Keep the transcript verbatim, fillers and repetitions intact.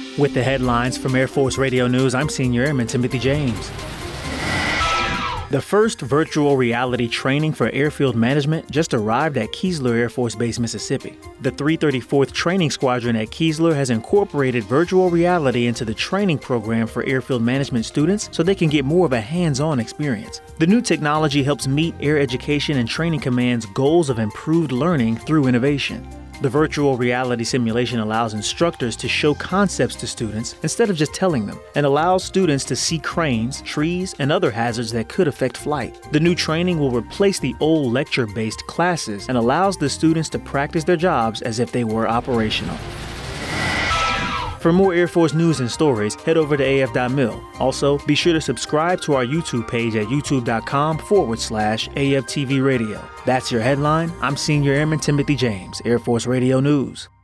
With the headlines from Air Force Radio News, I'm Senior Airman Timothy James. The first virtual reality training for airfield management just arrived at Keesler Air Force Base, Mississippi. The three thirty-fourth Training Squadron at Keesler has incorporated virtual reality into the training program for airfield management students so they can get more of a hands-on experience. The new technology helps meet Air Education and Training Command's goals of improved learning through innovation. The virtual reality simulation allows instructors to show concepts to students instead of just telling them, and allows students to see cranes, trees, and other hazards that could affect flight. The new training will replace the old lecture-based classes and allows the students to practice their jobs as if they were operational. For more Air Force news and stories, head over to A F dot mil. Also, be sure to subscribe to our YouTube page at youtube.com forward slash AFTV Radio. That's your headline. I'm Senior Airman Timothy James, Air Force Radio News.